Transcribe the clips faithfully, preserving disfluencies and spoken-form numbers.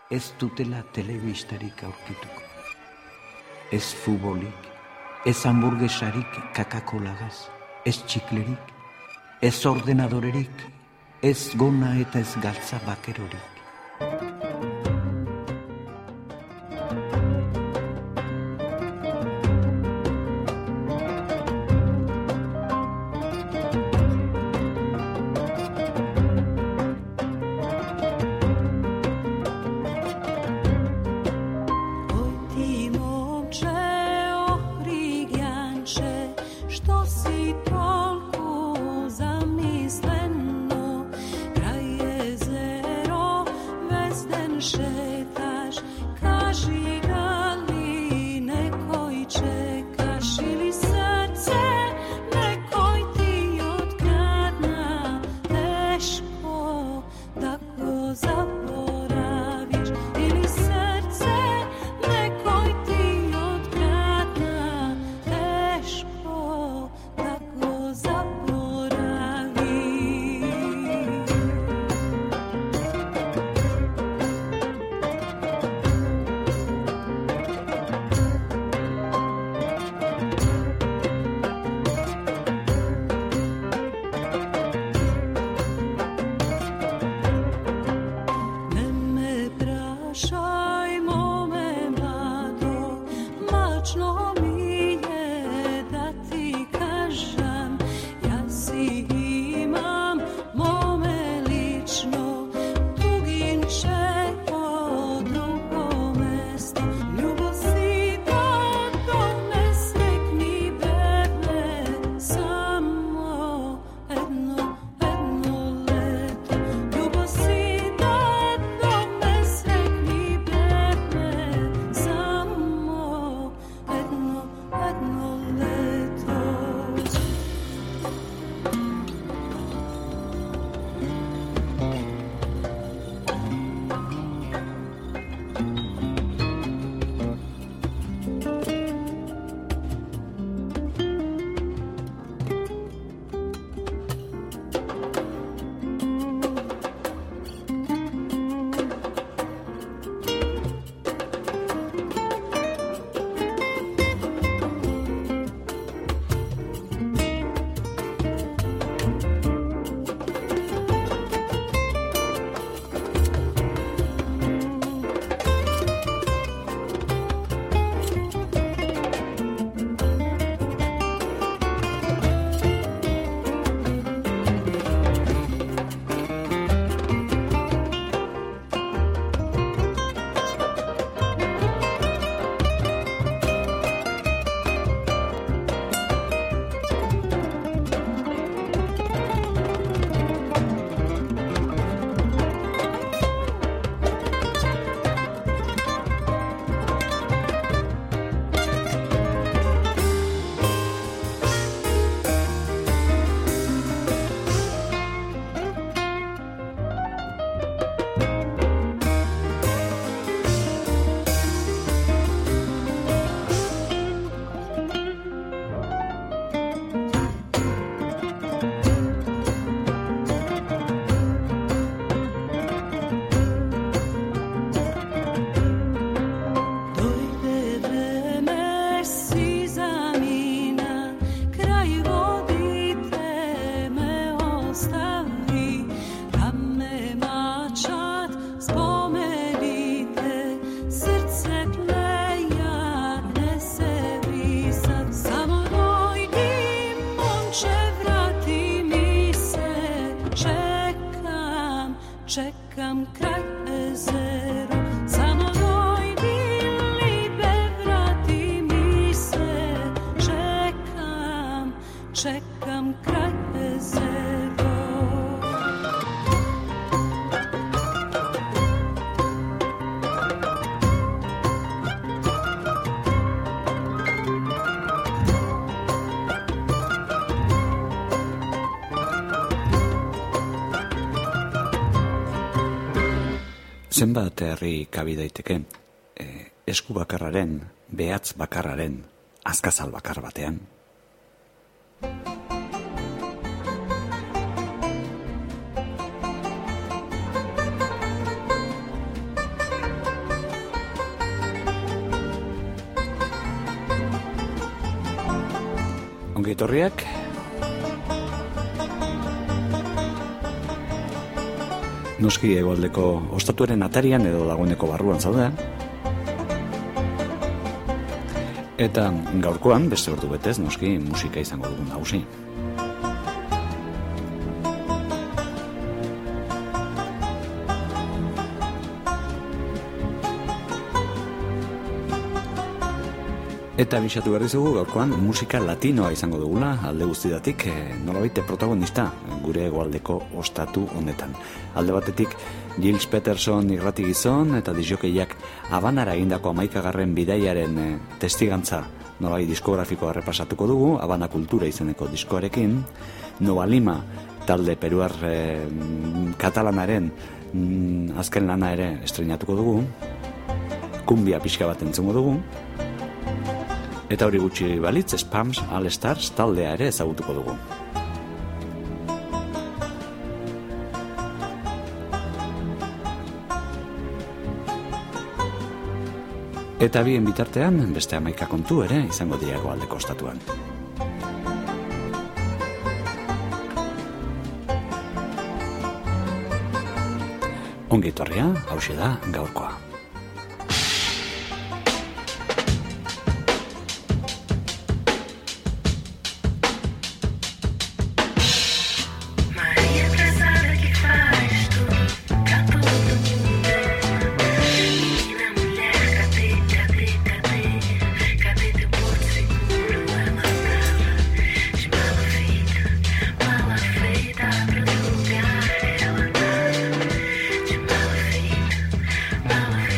ez dutela telebistarik aurkituko. Ez futbolik, ez hamburguesarik kakakolagaz, ez txiklerik, ez ordenadorerik, ez gona eta ez galtza bakerorik. Čekam kraj jezero, samo moj libe, vrati mi se. Čekam, čekam kraj jezero. Zenbat herri kabi daiteke, e, esku bakarraren, behatz bakarraren, azkazal bakar batean. Ongi etorriak. Noski hegoaldeko ostatuaren atarian edo dagoeneko barruan zaude. Eta gaurkoan, beste ordu betez, noski musika izango dugun nagusi. Eta bisatu behar dizugu gaurkoan musika latinoa izango dugula, alde guztidatik, e, nolabait protagonista gure hegoaldeko ostatu honetan. Alde batetik, Gilles Peterson irrati gizon eta disjokeiak Habanara egindako hamaikagarren bidaiaren e, testigantza nolabait diskografikoa errepasatuko dugu, Habana Kultura izeneko diskoarekin, Nova Lima talde peruar e, katalanaren mm, azken lana ere estrenatuko dugu, kumbia pixka bat entzungo dugu, eta hori gutxi balitz, Spams All Stars taldea ere ezagutuko dugu. Eta bien bitartean, beste hamaika kontu ere izango dira hegoaldeko ostatuan. Ongi etorria, hauxe da gaurkoa. Mala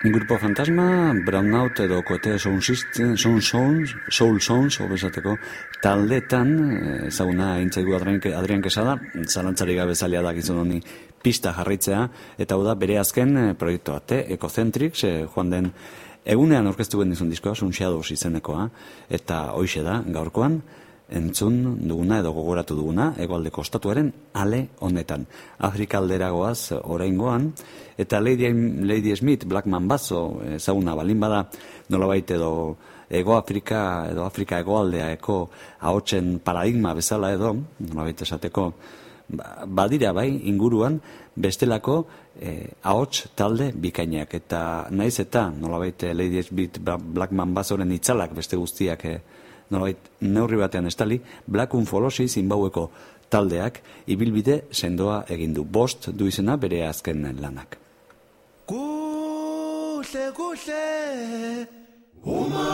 Grupo Fantasma, Brownout edo Kote Sound System, Sound Sounds, Soul Sounds, obesateko taldetan, ezaguna intzaigu Adrian Quesada, zalantzari gabe zaila da gizun honi pista jarritzea, eta hau da bere azken proiektu ate, Ecocentrics, joan den egunean orkestu gendizun diskoa, Sun Shadows izenekoa, eta hoixe da, gaurkoan, entzun duguna edo gogoratu duguna hegoaldeko ostatuaren ale honetan. Afrika alderagoaz oraingoan, eta Lady, Lady Smith, Black Mambazo ezaguna balin bada, nolabait edo Ego Afrika edo Afrika hegoaldeaeko ahotsen paradigma bezala edo, nolabait esateko, badira bai inguruan bestelako eh, ahots talde bikainak, eta naiz eta nolabait Lady Smith, Black Mambazoren itzalak beste guztiak eh, nolabait neurri batean estali, Black Unfolosi Zimbaueko taldeak ibilbide sendoa egin du. Bost du izena bere azken lanak. Kuhle kuhle uma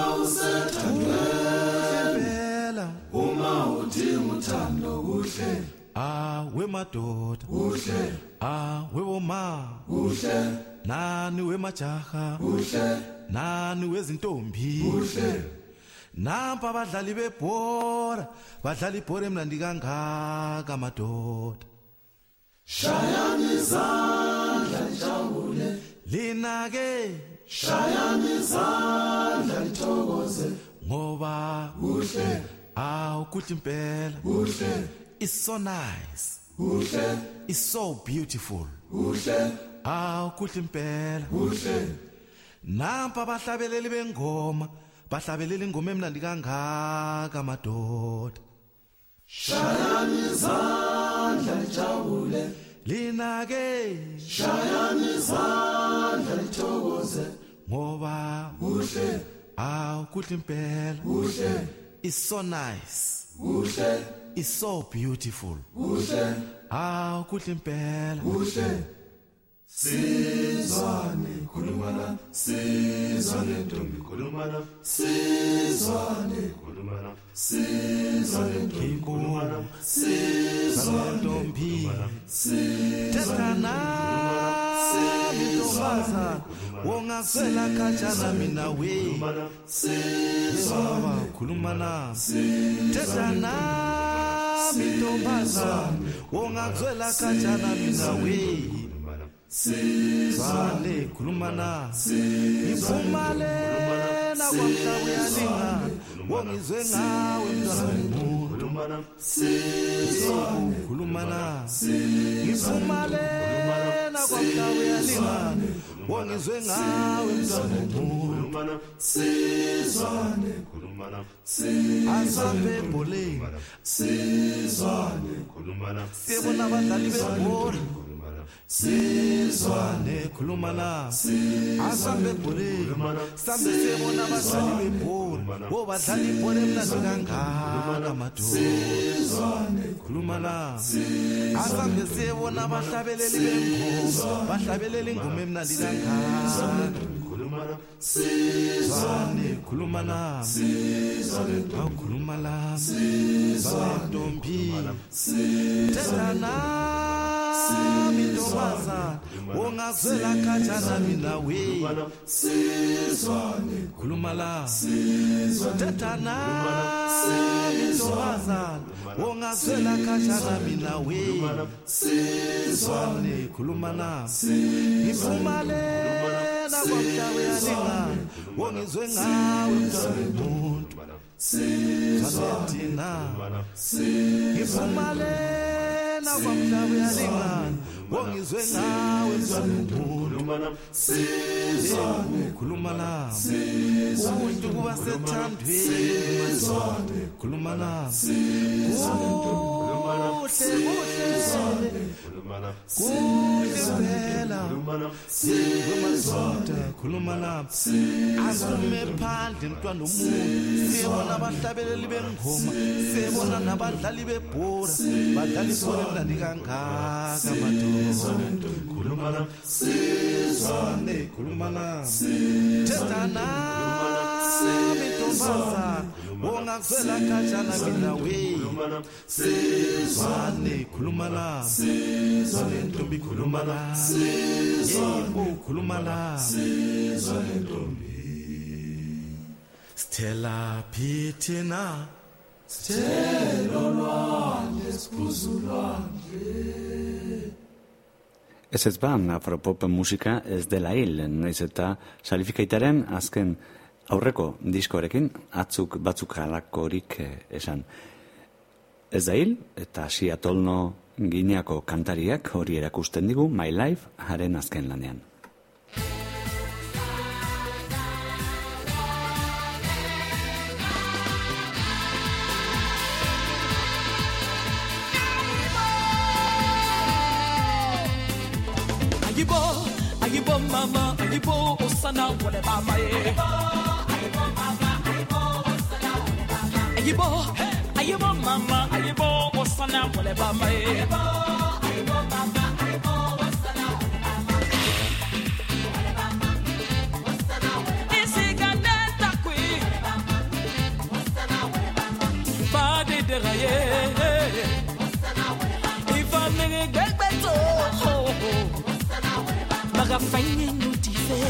usethandela uma udinga uthando kuhle awe madoda kuhle awe boma kuhle nani wemajaha kuhle nani wezintombi kuhle Nampa badlali bebhora, badlali ibhora emnandi kangaka madoda. Shayani izandla lijabule, lina ke shayani izandla lithokoze, ngoba kuhle, awu kuhle impela, kuhle, it's so nice, kuhle, it's so beautiful, kuhle, awu kuhle impela, kuhle. Nampa bahlabeleli bengoma bahlabelela ingoma emnandi kangaka madoda. Shayani izandla lijabule, lina ke shayani izandla lithokoze, ngoba kuhle, awu kuhle impela, kuhle, it's so nice, kuhle, it's so beautiful, kuhle, awu kuhle impela, kuhle. Sizwane khulumana, sizwane ntombi khulumana, sizwane khulumana, sizwane ntombi khulumana, sizwane ntombi tethana mintombaza wongasela khatshana mina we sizwane khulumana, tethana mintombaza wongasela khatshana mina we Sizwane khulumana, ngifumale nakwamhla uyalinga, wongizwe ngawe mntwana womuntu. Sizwane khulumana, ngifumale nakwamhla uyalinga, wongizwe ngawe mntwana womuntu. Sizwane khulumana, asambe ebholeni, sizwane khulumana, siyabona abadlali bebhola. Sizwane khulumana, asambe ebholeni, sambe siyabona abadlali bebhola, wo badlala ibhola emnandi kangaka madoda. Sizwane khulumana, asambe siyabona abahlabeleli bengoma, bahlabelela ingoma emnandi kangaka. Sizwane khulumana, sizwane khulumana, sizwane ntombi tethana mintombaza wongazela khatshana mina we. Sizwane khulumana, tethana mintombaza wongazela khatshana mina we. Sizwane khulumana, ngifumale nakwamhla uyalinga, wongizwe ngawe mntwana womuntu. Sizwane ngifumale nakwamhla uyalinga, wongizwe ngawe mntwana womuntu. Sizwane khulumana, umuntu kuba sethandweni. Sizwane khulumana, kuhle kuhle kuhle phela singemazoda khulumana, asume phandle mntwana womuntu. Siyabona abahlabeleli bengoma, siyabona nabadlali bebhola, badlala ibhola emnandi kangaka madoda. Khulumana, sizwane khulumana, tethana mintombaza ongakuzwela khatshana mina we sizwane khuluma la sizwane ntombi khuluma la yebo khuluma la sizwane ntombi Stella Pitina Stella lwandle spuzulwandle Ez ez ban, afropop musika ez dela hil, noiz eta salifikaitaren azken aurreko diskoarekin atzuk batzuk halakorik esan. Ez da hil, eta Seattle Gineako kantariak hori erakusten digu My Life haren azken lanean. Ayibo, ayibo mama, ayibo osana wole mama ye. Ayibo mama, ayibo osana wole mama. Ayibo, ayibo mama, ayibo osana wole mama ye. Ayibo, ayibo mama, ayibo osana wole mama. Wole mama, osana wole mama. Isigande takwi. Osana wole mama. Bade de raye. Osana wole mama. Ifa mege gelbeto. Baga fanyi nutife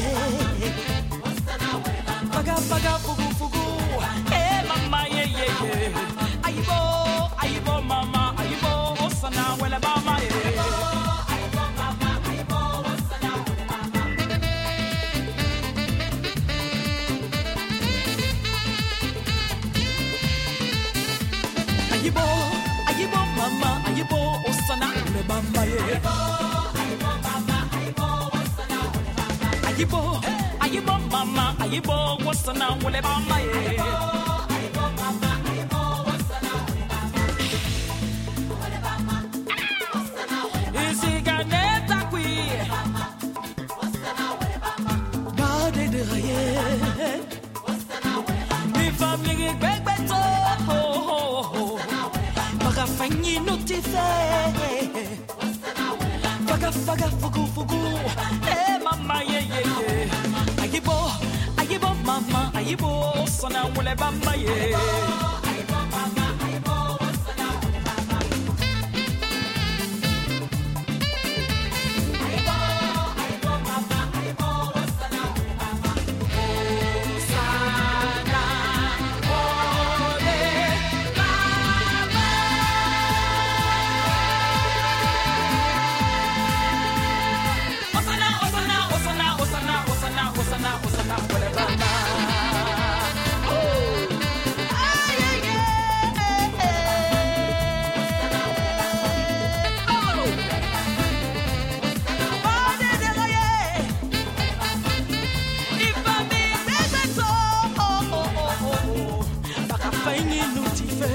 Baga baga fugu fugu Eh mama ye ye ye Ayibo, ayibo mama Ayibo osana wele mama ye Ayibo mama, ayibo osana wele mama Ayibo, ayibo mama Ayibo osana wele mama ye Ayibo, ayibo mama, ayibo wasana wole mama ye. Ayibo mama, ayibo wasana wole mama. Wole mama, wasana wole mama. Isigane takwi. Wasana wole mama. Bade de raye. Wasana wole mama. Mi famille begbeto. Baga fanyi notife. Wasana wole mama. Baga baga fugu fugu. Eh mama ye ye ye. Ayibo, ayibo mama, ayibo sana wole mama ye. Ayibo mama, ayibo sana wole mama. Ayibo, ayibo mama, ayibo sana wole mama. Sana wole mama. Osana, osana, osana, osana, osana, osana, osana, wole mama. Ay, ay, ay. Oh. Bade de raye. Ifa mi bebeto. Oh, oh, oh, oh. Baka fanyi nutife.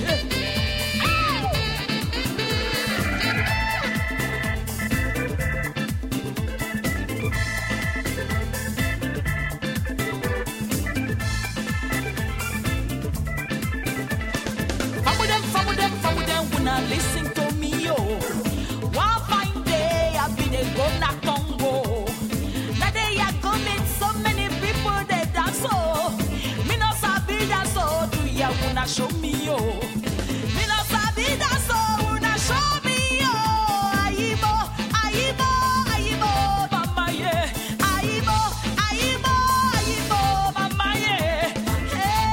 Listen to me, yo. One fine day I've been a gonna Congo. That day I go meet so many people they dance so. Me no sabi dance so. Do ya wanna show me, yo? Me no sabi dance so. Wanna show me, yo? Ayibo, ayibo, ayibo, mama yeah. Ayibo, ayibo, ayibo, mama yeah. Hey,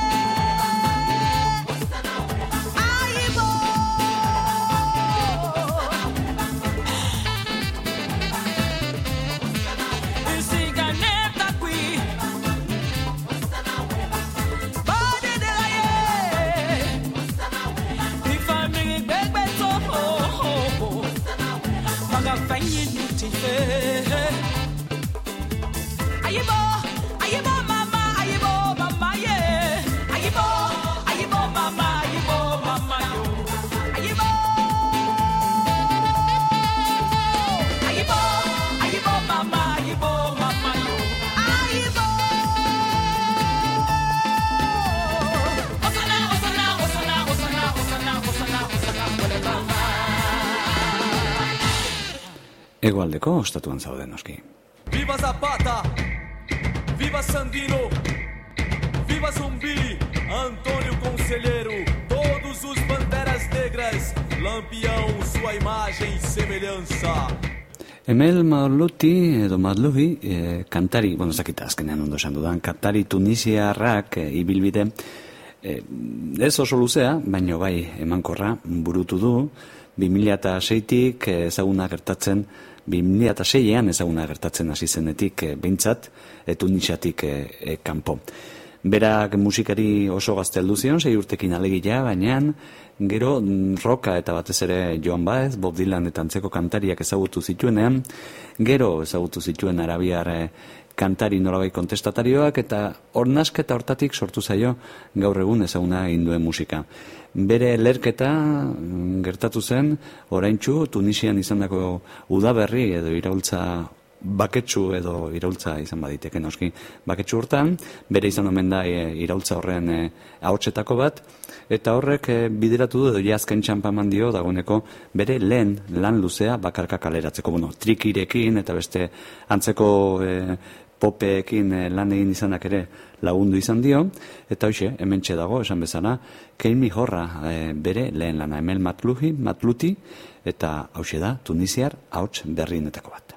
ayibo. Isigane takwi. Bade de raye. Mi famille begbeto. Baga fanyi nutife. Ayibo, ayibo mama, ayibo mama yeah. Ayibo, ayibo mama, ayibo mama yo. Ayibo, ayibo, ayibo mama, ayibo mama yo. Ayibo. Osana, osana, osana, osana, osana, osana, osana, wole mama. Hegoaldeko ostatuan zauden noski. Viva Zapata, viva Sandino, viva Zumbi, Antônio Conselheiro, todos os banderas negras, Lampião, sua imagem e semelhança. Emel Maluti edo Madluhi e, kantari, bueno, ez dakit azkenean ondo esan dudan, kantari tunisiarrak e, ibilbide e, ez oso luzea, baino bai emankorra burutu du, bi mila seitik ezaguna gertatzen, bi mila seian ezaguna gertatzen hasi zenetik e, behintzat, e, Tunisiatik e, e, kanpo. Berak musikari oso gazte heldu zion, sei urtekin alegia, baina gero roka eta batez ere Joan Baez, Bob Dylan eta antzeko kantariak ezagutu zituenean, gero ezagutu zituen arabiar kantari nolabai kontestatarioak eta ornasketa hortatik sortu zaio gaur egun ezaguna egin duen musika. Bere lerketa gertatu zen, oraintsu Tunisian izandako udaberri edo iraultza baketsu edo iraultza izan baditeke noski baketsu hortan, bere izan omen da e, iraultza horren e, ahotsetako bat, eta horrek e, bideratu du edo jazken txampaman dio dagoeneko bere lehen lan luzea bakarka kaleratzeko, bueno, trikirekin eta beste antzeko e, popeekin e, lan egin izanak ere lagundu izan dio, eta hoxe, hementxe dago, esan bezala, Keimi Horra e, bere lehen lana, Emel Matluhi, Matluti, eta hoxe da, tunisiar ahots berrienetako bat.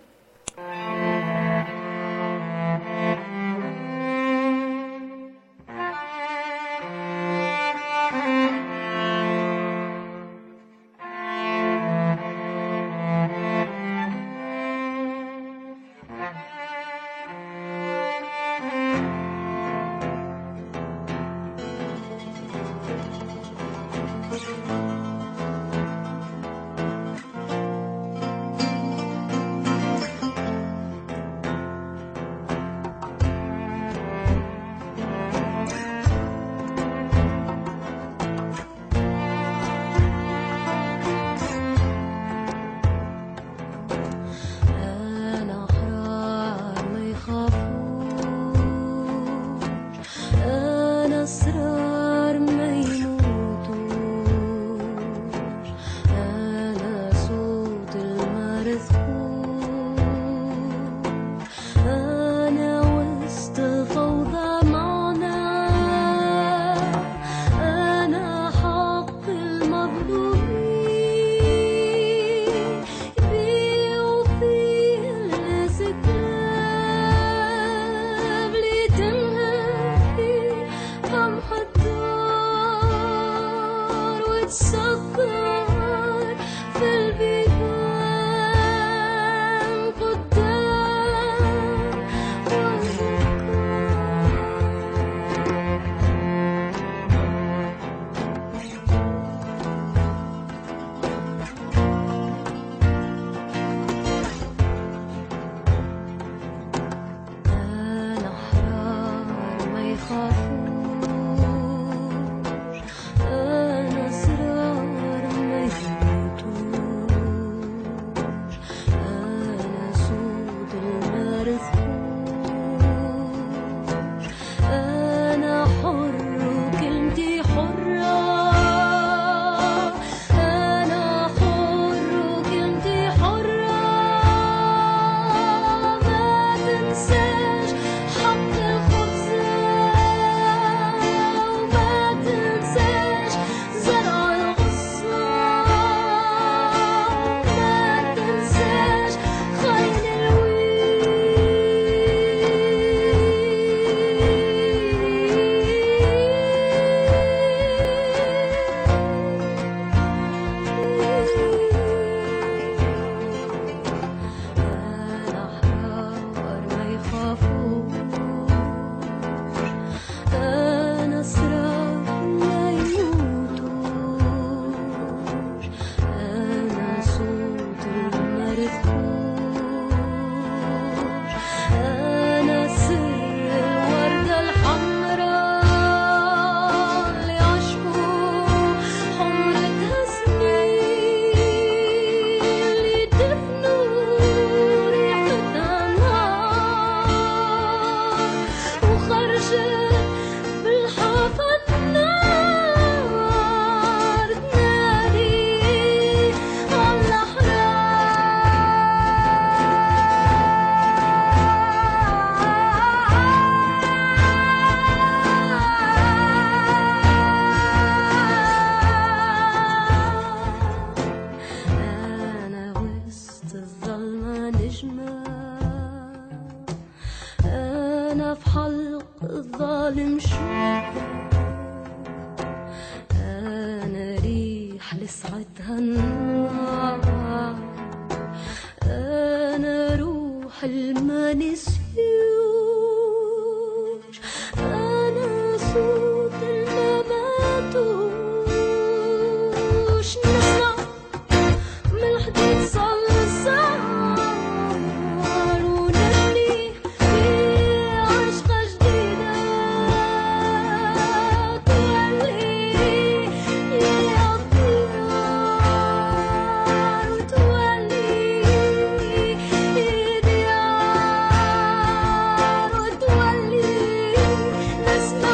أنا روح الما نسيوش، أنا صوت الما ماتوش، نسمع من الحديد صلصال ونبني في عشقة جديدة تولي لي أطيار وتولي لي ديار وتولي نسمة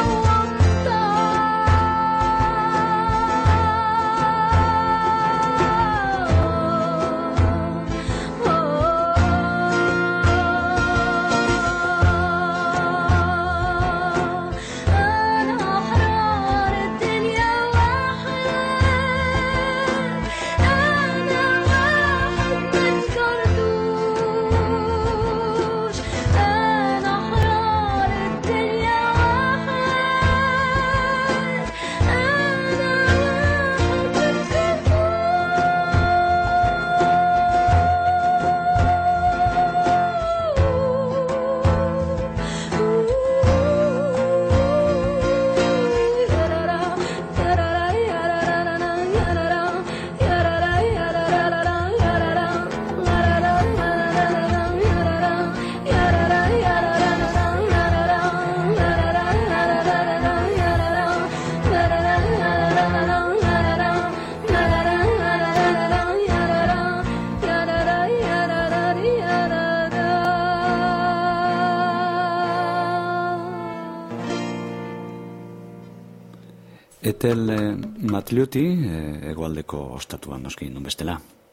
أنا أحرار الدنيا واحد، أنا واحد من كردوش، أنا أحرار الدنيا واحد، أنا واحد Etel eh, Matlioti, eh, hegoaldeko ostatuan noski non bestela.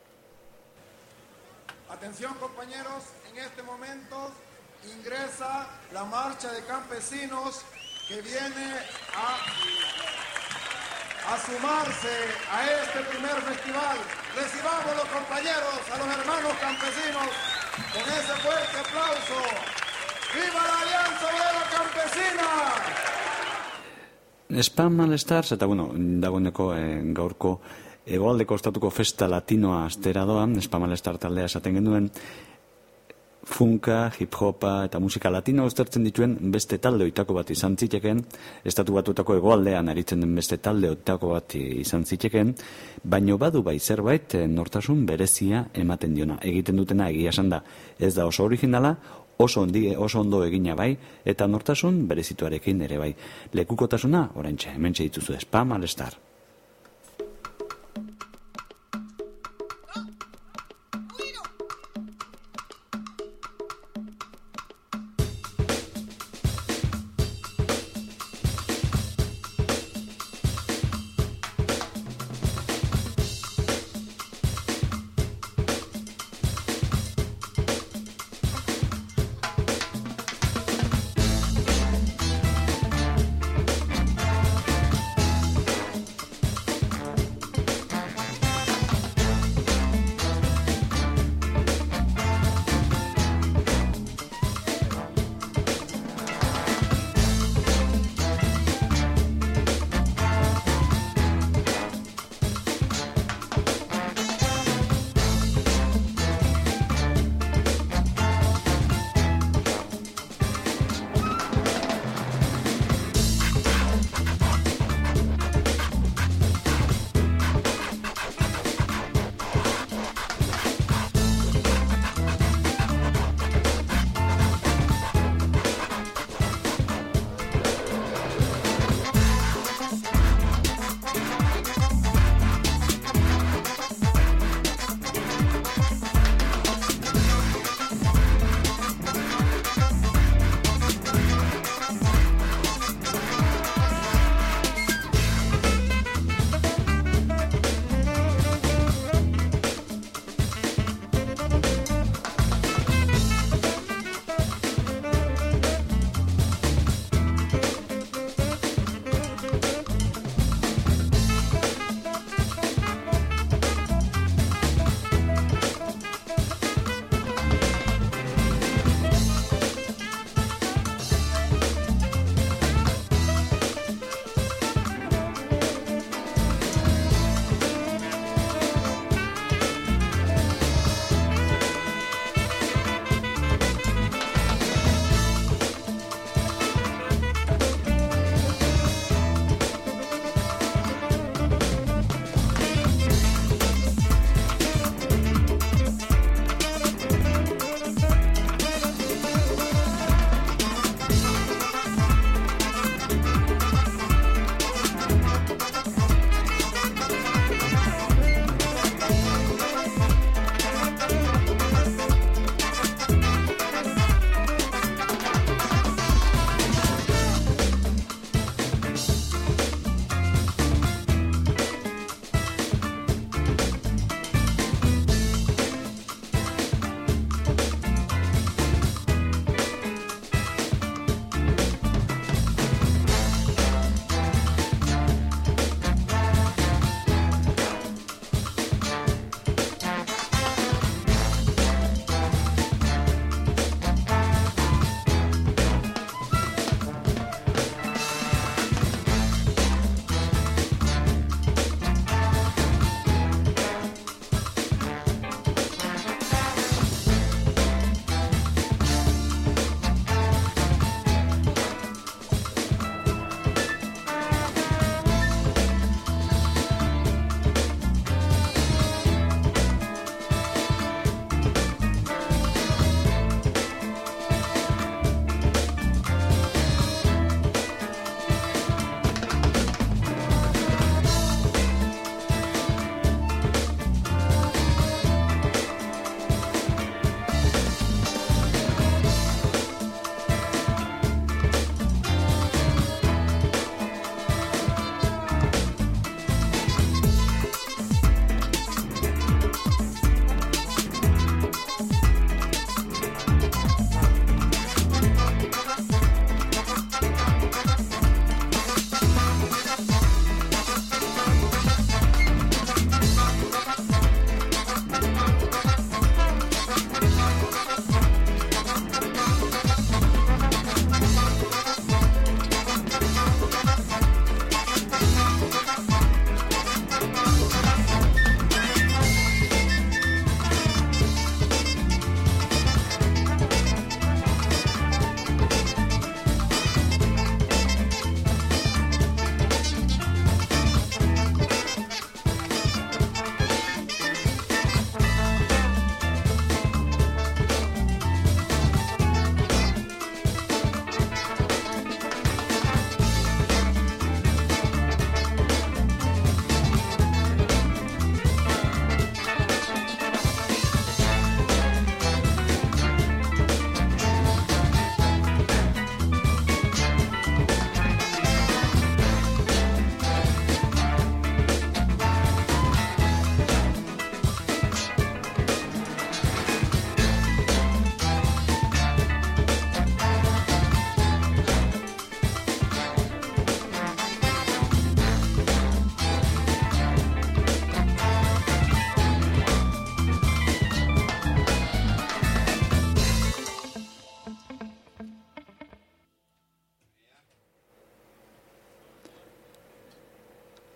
Atención compañeros, en este momento ingresa la marcha de campesinos que viene a, a sumarse a este primer festival. Recibamos los compañeros, a los hermanos campesinos, con ese fuerte aplauso. ¡Viva la Alianza Obrera Campesina! Spam Malestars, eta bueno, dagoeneko eh, gaurko hegoaldeko ostatuko festa latinoa astera doa, Spam Malestar taldea esaten genuen, funka, hip-hopa eta musika latino uztertzen dituen beste talde oitako bat izan zitekeen, estatu batutako hegoaldean aritzen den beste talde oitako bat izan zitekeen, baino badu bai zerbait eh, nortasun berezia ematen diona. Egiten dutena egia esan da, ez da oso originala, oso ondi, oso ondo egina bai, eta nortasun berezituarekin ere bai. Lekukotasuna, oraintxe, hementxe dituzu Spam Malestar.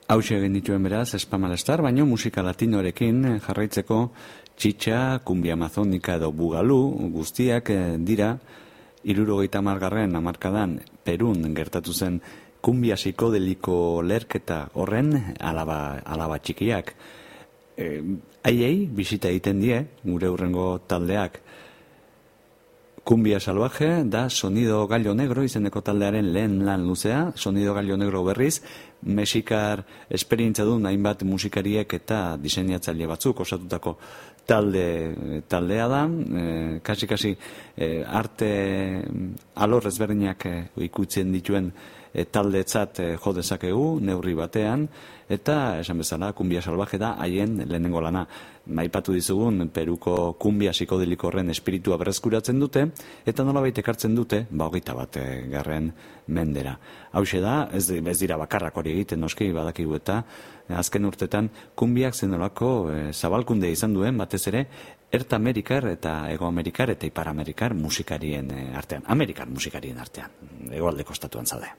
Hauxe egin dituen beraz, Espamalestar, baino musika latinorekin jarraitzeko txitxa, kumbia amazonika edo bugalu guztiak dira hirurogeita hamargarren hamarkadan Perun gertatu zen kumbia psikodeliko lerketa horren alaba, alaba txikiak. E, Aiei bisita egiten die, gure hurrengo taldeak. Kumbia Salvaje da Sonido Gallo Negro izeneko taldearen lehen lan luzea, Sonido Gallo Negro berriz, mexikar esperientzia duen hainbat musikariek eta diseinatzaile batzuk osatutako talde taldea da, e, kasi-kasi e, arte alor ezberdinak e, ikutzen dituen e, taldetzat e, jo dezakegu neurri batean, eta esan bezala Kumbia Salvaje da haien lehenengo lana. Aipatu dizugun Peruko kumbia psikodeliko horren espiritua berreskuratzen dute, eta nolabait ekartzen dute, ba hogeita bat garren mendera. Hauxe da, ez, ez dira bakarrak hori egiten noski badakigu eta azken urtetan kumbiak zenolako e, zabalkunde izan duen batez ere Erta Amerikar eta Ego Amerikar eta Ipar Amerikar musikarien e, artean, Amerikar musikarien artean, hegoaldeko estatuan zaude.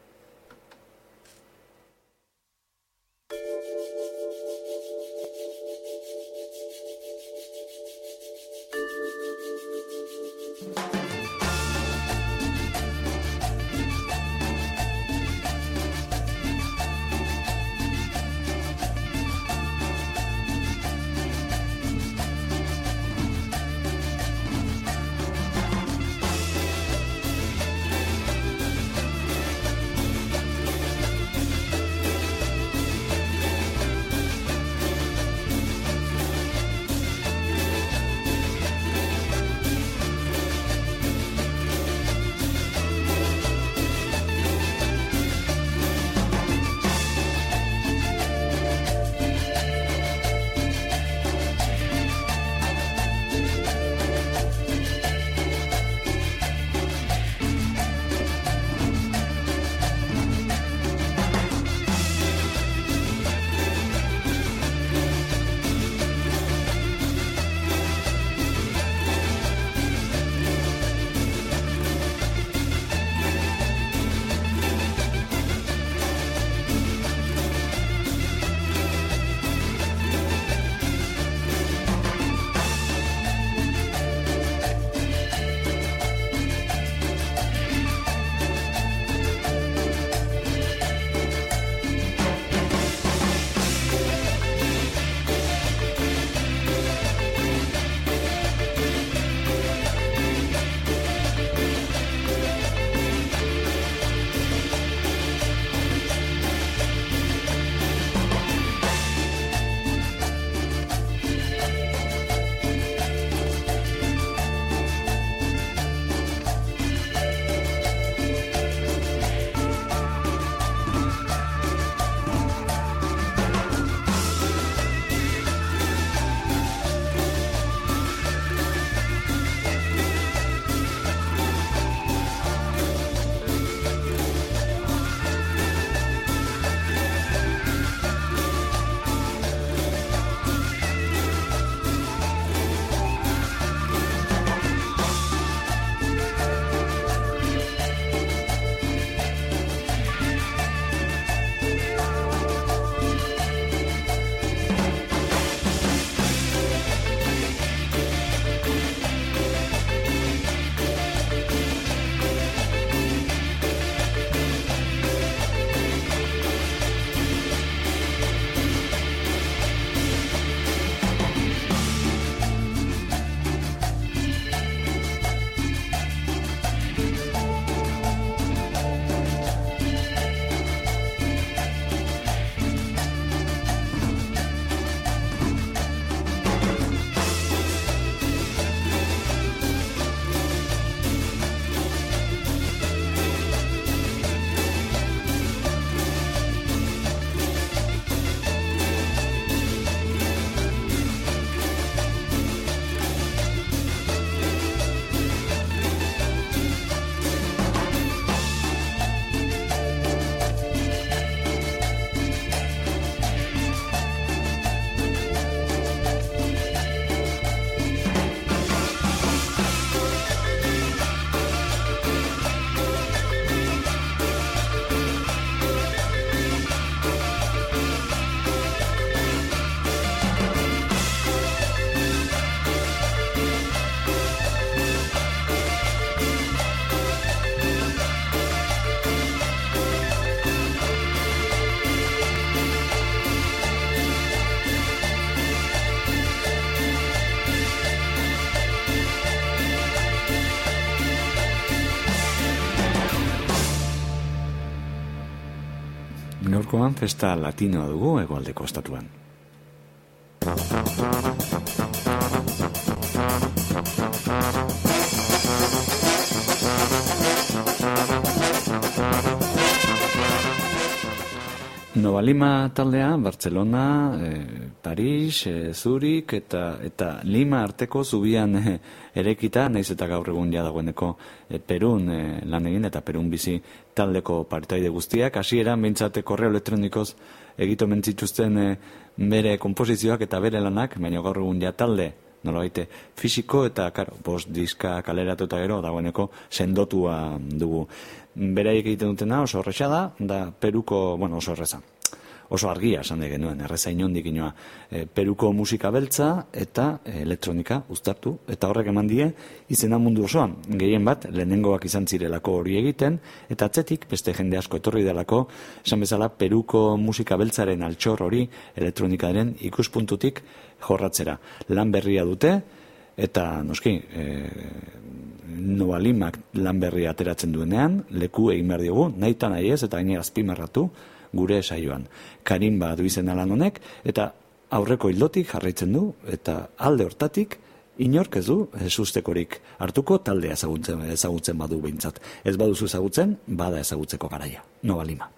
Gaurkoan festa latinoa dugu hegoaldeko estatuan. Nova Lima taldea, Barcelona, eh, Paris, eh, Zurich eta eta Lima arteko zubian eh, erekita, naiz eta gaur egun ja dagoeneko eh, Perun eh, lan egin eta Perun bizi taldeko partaide guztiak, hasieran behintzat korreo elektronikoz egito mentzituzten eh, bere konposizioak eta bere lanak, baina gaur egun ja talde nolabait fisiko eta karo, bost diska kaleratu eta gero dagoeneko sendotua dugu. Beraiek egiten dutena oso horretxa da, da Peruko, bueno, oso horreza. Oso argia esan de genuen, erreza inondik inoa. E, Peruko musika beltza eta e, elektronika uztartu, eta horrek eman die izena mundu osoan. Gehien bat, lehenengoak izan zirelako hori egiten, eta atzetik, beste jende asko etorri delako, esan bezala Peruko musika beltzaren altxor hori elektronikaren ikuspuntutik jorratzera. Lan berria dute, eta noski, e, Nova Limak lan berria ateratzen duenean, leku egin behar diogu, nahi eta nahi ez, eta gainera azpimarratu, gure saioan. Karimba du izena lan honek, eta aurreko hildotik jarraitzen du, eta alde hortatik, inork ez du, ez ustekorik hartuko taldea ezagutzen, ezagutzen badu behintzat. Ez baduzu ezagutzen, bada ezagutzeko garaia. Nova Lima.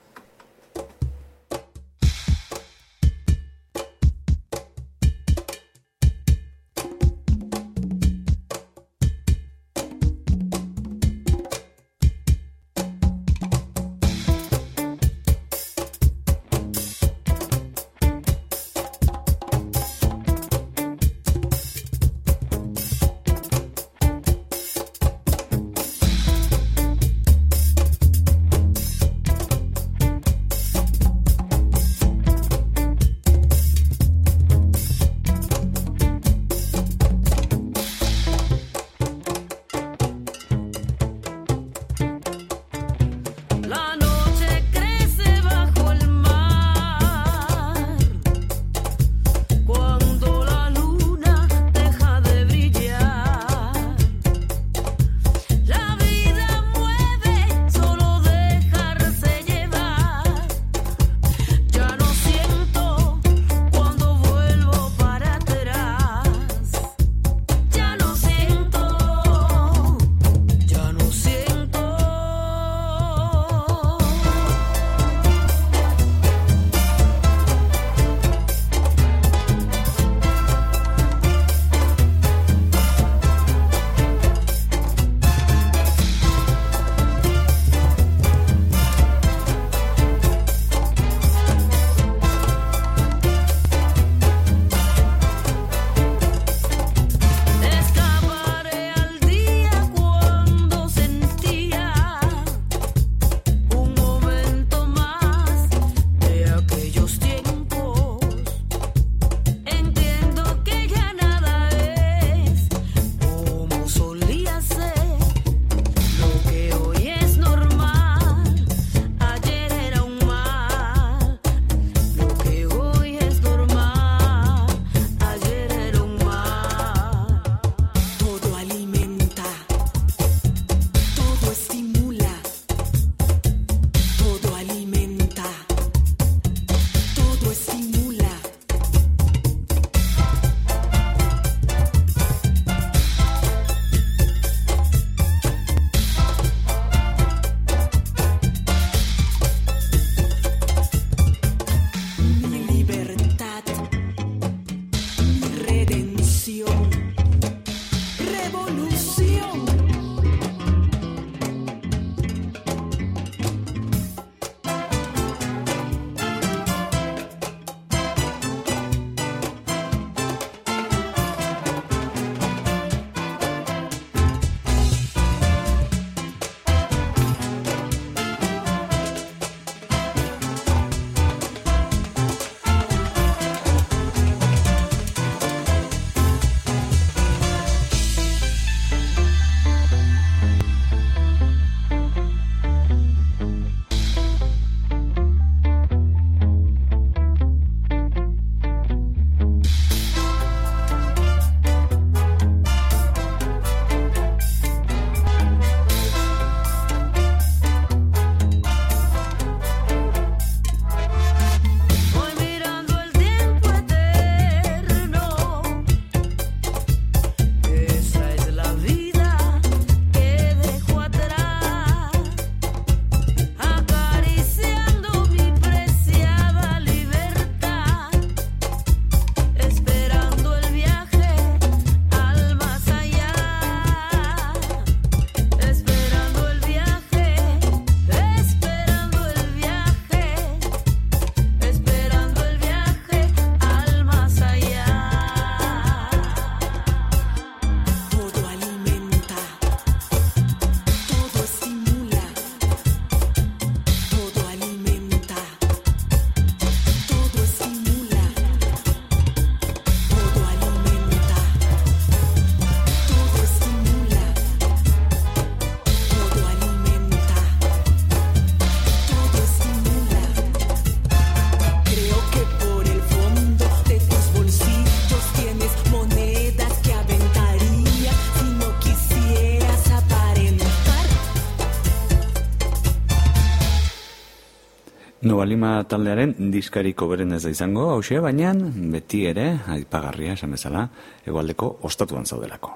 Nova Lima taldearen diskariko beren ez da izango, hauxe, baina beti ere, aipagarria esan bezala, hegoaldeko ostatuan zaudelako.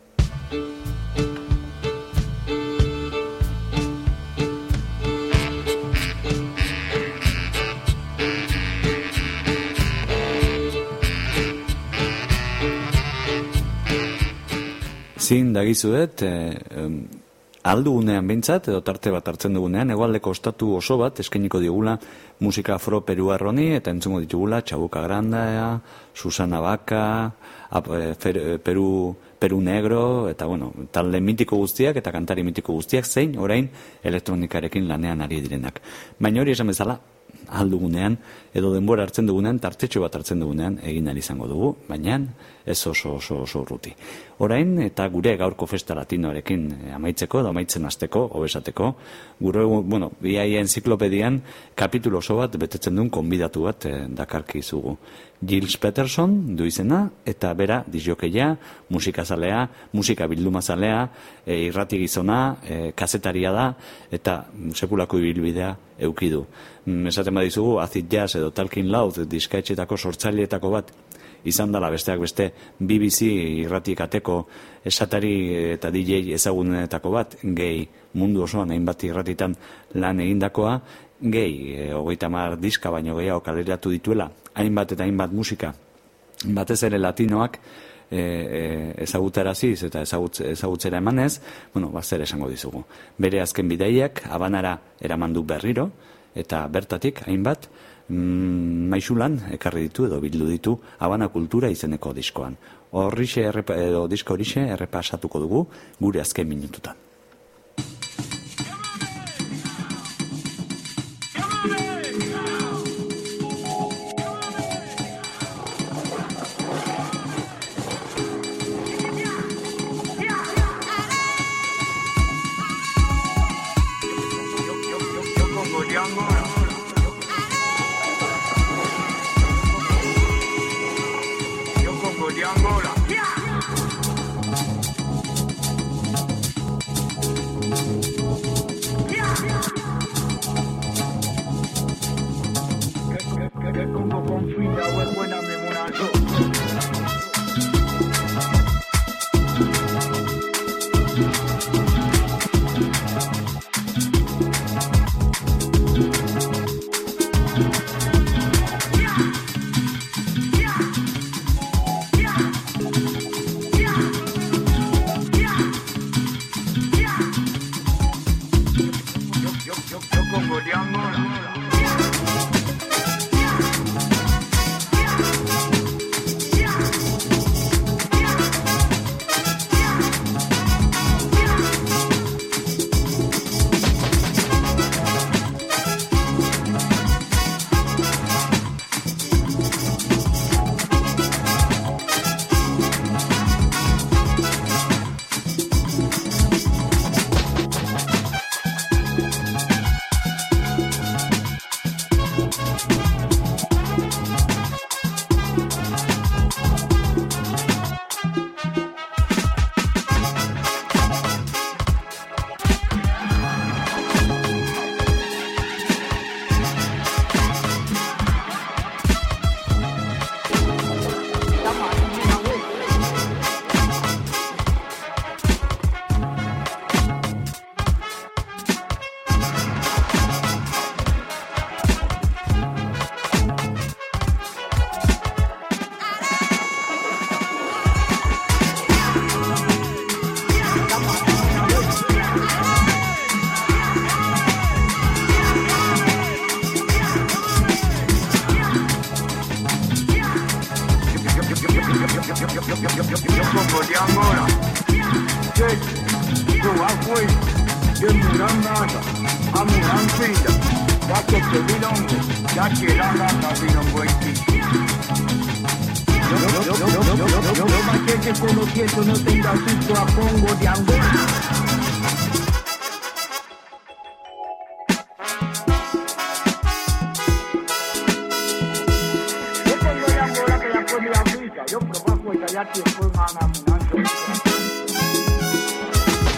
Zin dagizuet, eh, aldugunean behintzat, edo tarte bat hartzen dugunean, hegoaldeko ostatu oso bat eskainiko digula musika afro-peruar honi, eta entzungo ditugula Chabuca Grandea, Susana Baca, Peru, Peru Negro, eta bueno, talde mitiko guztiak eta kantari mitiko guztiak zein orain elektronikarekin lanean ari direnak. Baina hori esan bezala, aldugunean, edo denbora hartzen dugunean, tartetxo bat hartzen dugunean egin ari izango dugu, baina ez oso oso oso urruti. Orain, eta gure gaurko festa latinoarekin amaitzeko, edo amaitzen hasteko, hobesateko, gure, bueno, biai enziklopedian kapitulo oso bat betetzen duen konbidatu bat eh, dakarki izugu. Gilles Peterson du izena, eta bera disjokeia, musikazalea, musika bildumazalea, e, irrati gizona, e, kazetaria da, eta sekulako ibilbidea eukidu. Esaten badizugu, Acid Jazz edo Talking Loud diskaetxetako sortzaileetako bat, izan dela besteak beste B B C irratik ateko esatari eta D J ezagunetako bat, gehi mundu osoan hainbat irratitan lan egindakoa, gehi e, hogeita hamar diska baino gehiago kaleratu dituela, hainbat eta hainbat musika, batez ere latinoak e, e, ezagutaraziz eta ezagutz, ezagutzera emanez, bueno, bazer esango dizugu. Bere azken bidaiak Habanara eraman du berriro, eta bertatik hainbat mm, maisulan ekarri ditu edo bildu ditu Habana Kultura izeneko diskoan. Horrixe errepa, edo disko horixe errepasatuko dugu gure azken minututan.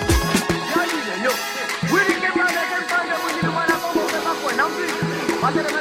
Yo,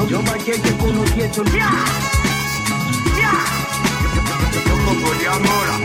Yo marqué que conocí eso. ¡Ya! ¡Ya! Yo como de amor.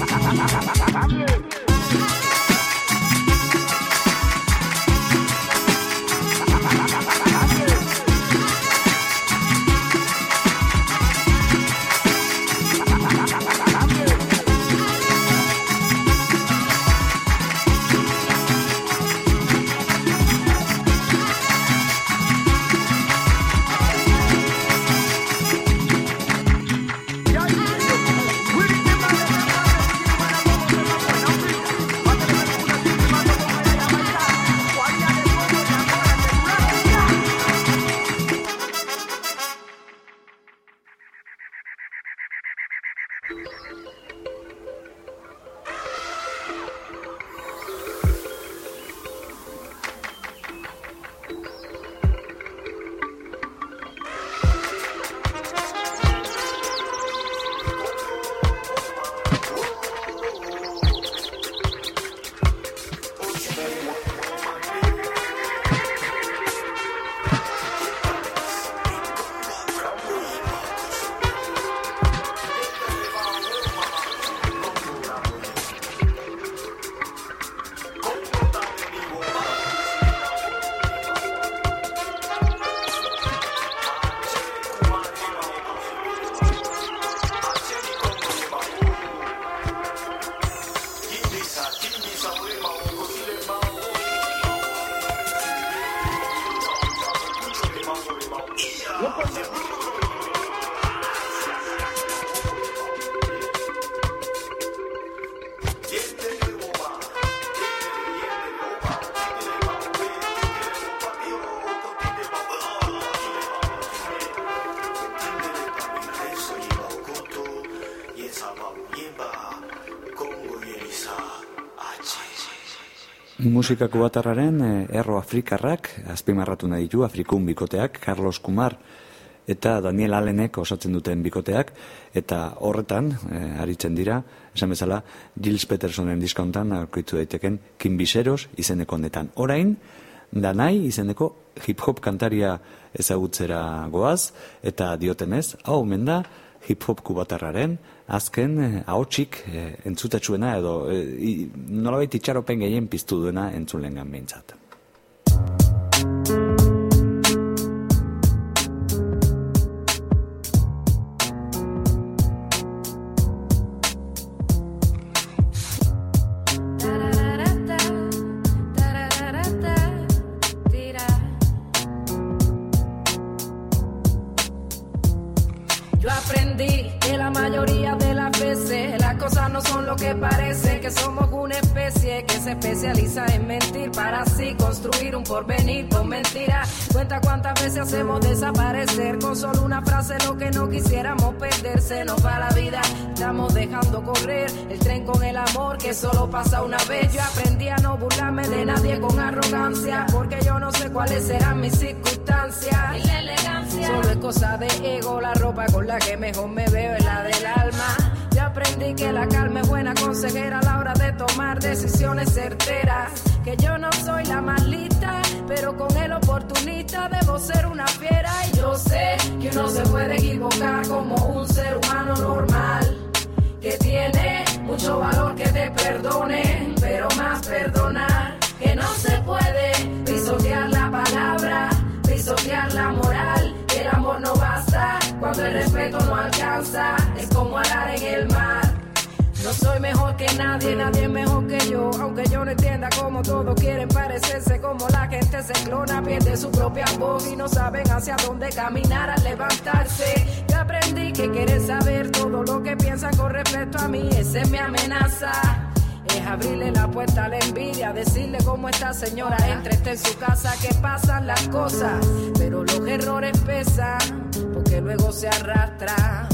Musikako batarraren erro afrikarrak, azpimarratu nahi ditu Afrikun bikoteak, Carlos Kumar eta Daniel Allenek osatzen duten bikoteak, eta horretan, eh, aritzen dira, esan bezala, Gilles Petersonen diskontan aurkitu daiteken Kimbiseros izeneko honetan. Orain, Danai izeneko hip-hop kantaria ezagutzera goaz, eta diotenez, hau omen da, hip-hop kubatarraren azken eh, ahotsik eh, entzutetsuena edo eh, nolabait itxaropen gehien piztu duena entzulengan behintzat. Yo aprendí que la mayoría de las veces las cosas no son lo que parece, que somos una especie que se especializa en mentir para así construir un porvenir con mentiras. Cuenta cuántas veces hacemos desaparecer con solo una frase lo que no quisiéramos perder. Se nos va la vida, estamos dejando correr el tren con el amor que solo pasa una vez. Yo aprendí a no burlarme de nadie con arrogancia, porque yo no sé cuáles serán mis circunstancias. Y la elegancia solo es cosa de ego, la ropa con la que mejor me veo es la del alma. Yo aprendí que la calma es buena consejera a la hora de tomar decisiones certeras. Que yo no soy la más lista, pero con el oportunista debo ser una fiera. Y yo sé que uno se puede equivocar como un ser humano normal, que tiene mucho valor que te perdone, pero más perdonar que no se puede. Pisotear la palabra, pisotear la moral, que el amor no basta cuando el respeto no alcanza. Es como arar en el mar. No soy mejor que nadie, nadie es mejor que yo. Aunque yo no entienda cómo todos quieren parecerse, como la gente se clona, pierde su propia voz y no saben hacia dónde caminar al levantarse. Yo aprendí que querer saber todo lo que piensan con respecto a mí, esa es mi amenaza. Es abrirle la puerta a la envidia, decirle cómo esta señora entra, está en su casa, que pasan las cosas, pero los errores pesan, porque luego se arrastran,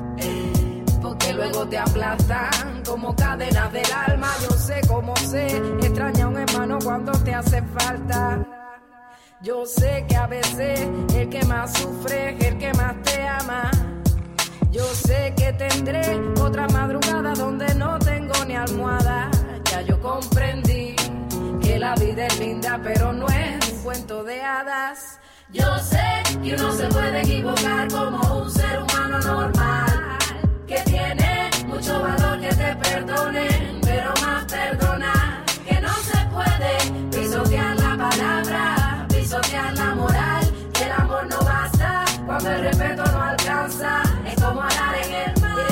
porque luego te aplastan como cadenas del alma. Yo sé cómo sé, extraña a un hermano cuando te hace falta. Yo sé que a veces el que más sufre es el que más te ama. Yo sé que tendré otra madrugada donde no tengo ni almohada. Ya yo comprendí que la vida es linda pero no es cuento de hadas. Yo sé que uno se puede equivocar como un ser humano normal, que tiene mucho valor que te perdonen, pero más perdona que no se puede pisotear la palabra, pisotear la moral, que el amor no basta cuando el respeto no alcanza, es como hablar en el mar.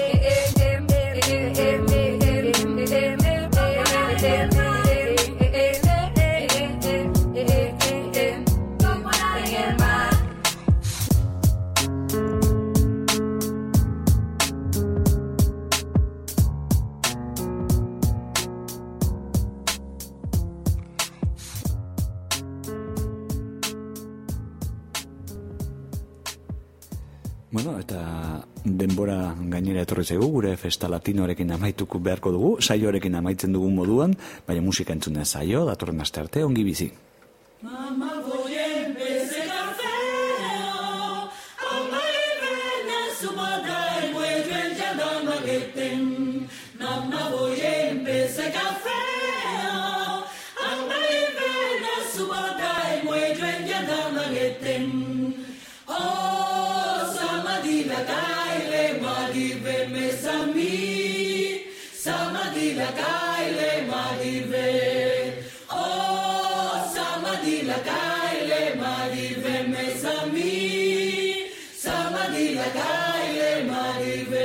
Bueno, eta denbora gainera etorri zaigu, gure festa latinoarekin amaituko beharko dugu, saioarekin amaitzen dugun moduan, baina musika entzunez saio, datorren aste arte, ongi bizi. Mamá, voy a empezar café, mamá y ven su madre, el muelle en Yadamagueten. Mamá, voy a empezar café, mamá y ven su madre, el muelle en Yadamagueten. Oh, Samadila Kaile, Madive, Mesami, Samadila Kaile, Madive. Oh, Samadila Kaile, Madive, Mesami, Samadila Kaile, Madive.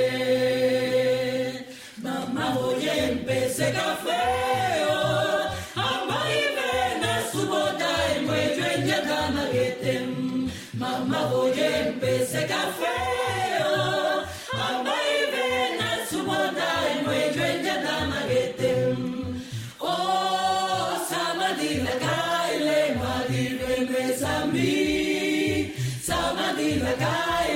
Mamá, voy a empezar café, oh, Amma y ven a su boda, el muelle en Yadamagueten. Mamá, voy a empezar café, oh, mamá y ven a su boda, el muelle en Yadamagueten. Oh, Samadila Kaile, Madive, Mesami, Samadila Kaile.